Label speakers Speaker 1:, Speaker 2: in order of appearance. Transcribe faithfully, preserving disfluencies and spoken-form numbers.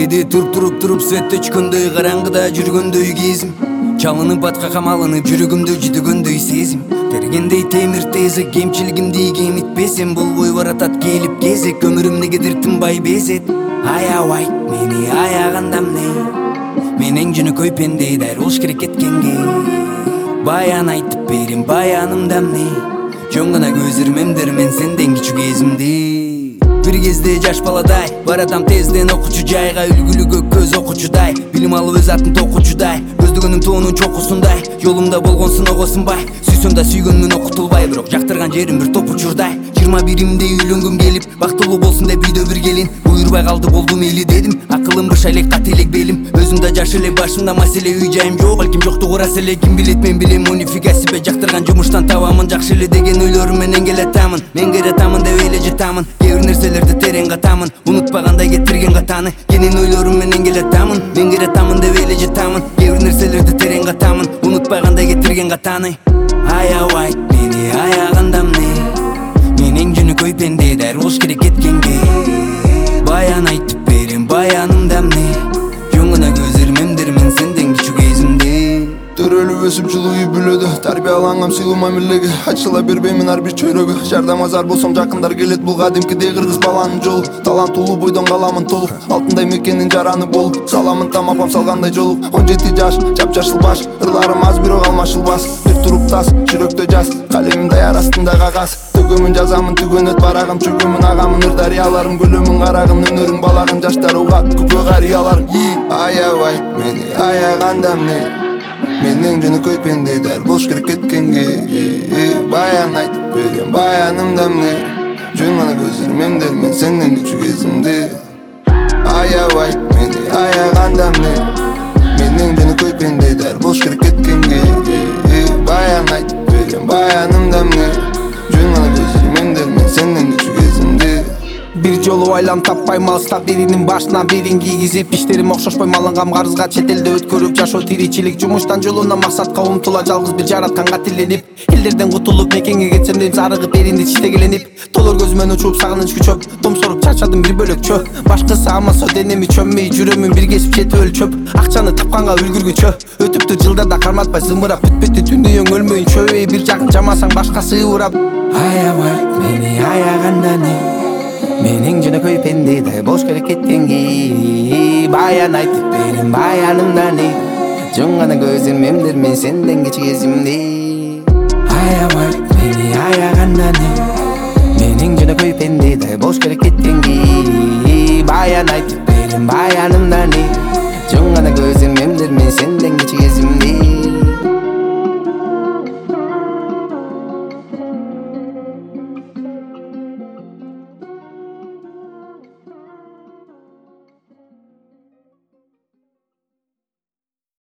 Speaker 1: кээде туруп туруп туруп светте өчкөндөй караңгыда жүргөндөй кезим чалынып атка камалынып жүрөгүмдө жүдөгөндөй сезим тергендей темир тезек кемчилигимди кемитпесем болбой баратат келип кезек өмүрүм негедир тынбай безет аябайт мени аяганда эмне мен эң жөнөкөй пенде дайыр болуш керек кеткенге баян айтып берем баянымда эмне жөн гана көз ирмемдер мен сенден кичүү кезимди бир кезде жаш баладай баратам тезден окуучу жайга үлгүлүгө көз окуучудай билим алып өз атын токуучудай көздөгөнүм туунун чокусундай жолумда болгон сынок сынбай сүйсөм да сүйгөнмүн окутулбай бирок жактырган жерим бир топ учурдай жыйырма биримде үйлөнгүм келип бактылуу болсун деп үйдө бир келин буйрубай калды болду мейли дедим акылым быша элек кат элек белим өзүм да жаш эле башымда маселе үй жайым жок балким жоктугу рас эле ким билет мен билем унифига себе жактырган жумуштан табамын жакшы эле деген ойлорум менен келатамын мен келатамын деп эле жатамын кээ бир нерселерди терең катамын унутпагандай кетирген катаны кенен ойлорум менен келатамын мен келатамын деп эле жатамын кээ бир нерселерди терең катамын унутпагандай кетирген катаны аябайт мени аяганда эмне мен эң жөнөкөй пенде дайыр болуш керек кеткенге баян айтып берем баянымда эмне жөн гана көз ирмемдер мен сенден кичүү кезимде
Speaker 2: төрөлүп өсүп жылуу үй бүлөдө тарбиялангам сыйлуу мамилеге ачыла бербеймин ар бир чөйрөгө жардам азар болсом жакындар келет бул кадимкидей кыргыз баланын жолу таланттуулуу бойдон каламын толук алтындай мекенин жараны болуп саламын там апам салгандай жолук он жети жаш жапжашыл баш ырларым аз бирок алмашылбас бир туруп тас жүрөктө жаз калемим даяр астында кагаз төгөмүн жазамын түгөнөт барагым чөгөмүн агамын ыр дарыяларым көлөмүн карагым өнөрүң балагым жаштар угат күпө карыяларым аябайт мени аяганда эмне мен эң жөнөкөй пенде дайыр болуш керек кеткенге баян айтып берем баянымда эмне жөн гана көз ирмемдер мен сенден кичүү кезимде аябайт мени аяганда эмне мен эң жөнөкөй пенде дайыр болуш керек кеткенге баян айтып берем баянымда эмне жөн гана көз ирмемдер мен сенден кичүү кезимде
Speaker 3: бир жолу айланып таппайм алыстап биринин башына бирин кийгизип иштерим окшошпой малынгам карызга чет элде өткөрүп жашоо тиричилик жумуштан жолуна максатка умтула жалгыз бир жаратканга тиленип элдерден кутулуп мекенге кетсем дейм зарыгып эринди чистегеленип толор көзүмөн учуп сагыныч күчөп томсоруп чачадым бир бөлөкчө башкысы амаса денеми чөнмөй жүрөмүн бир кесип четип өлчөп акчаны тапканга үлгүргүчө өтүптү жылдарда карматпай зымырап бүтпөттү түндүйүң өлмөйүн чөбөй бир жагын жамасаң башкасы урап аябайт мени аяганда эмне мен эң жөнөкөй пенде дайыр болуш керек кеткенге баян айтып берем баянымда эмне жөн гана көз ирмемдер мен сенден кичүү кезимде аябайт мени аяганда эмне мен эң жөнөкөй пенде дайыр болуш керек кеткенге баян айтып берем баянымда эмне